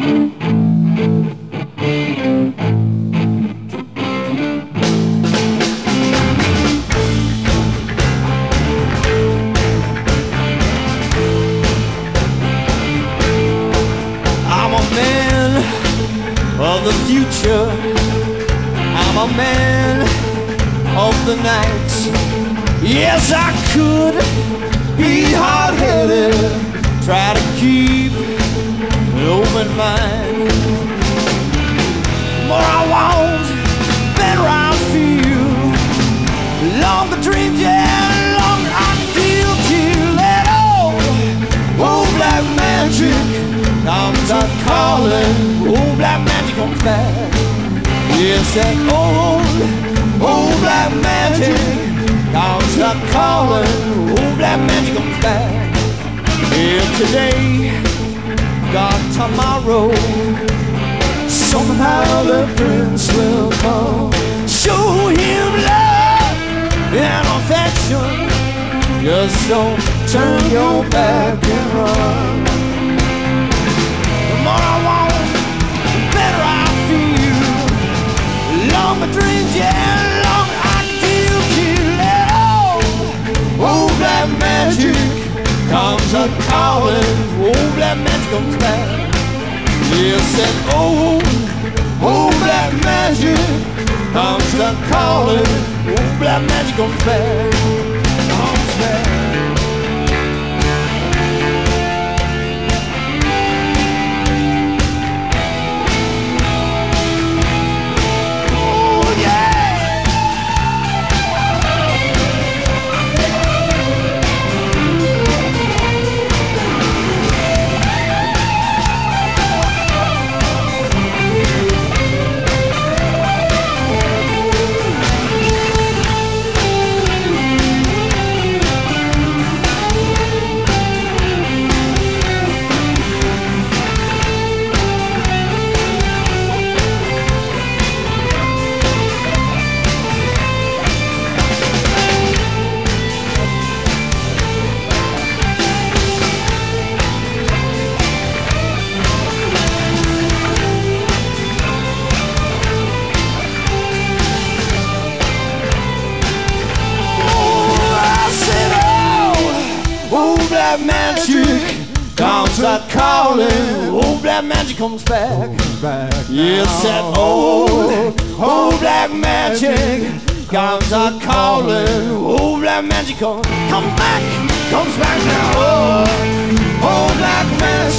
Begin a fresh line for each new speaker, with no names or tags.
Of the future, I'm a man of the night. Yes, I could be hard-headed, try to keep an open mind. The more I want, the better I feel. The longer dreams, yeah, the longer I feel till that old black magic comes a calling. Old black magic comes back. Yes, that old black magic comes a calling. Old black magic comes back. Here today, got tomorrow. Somehow the prince will come. Show him love and affection. Just don't turn your back and run. The more I want, the better I feel. The longer dreams, yeah, the longer I feel. Till that old black magic comes a calling. Old black magic comes back. Yes, that old black magic comes a calling. Old black magic comes back. Comes back. Magic comes a calling. Old black magic comes back. Yes, that old black magic comes a calling. Old black magic comes back now. Old black magic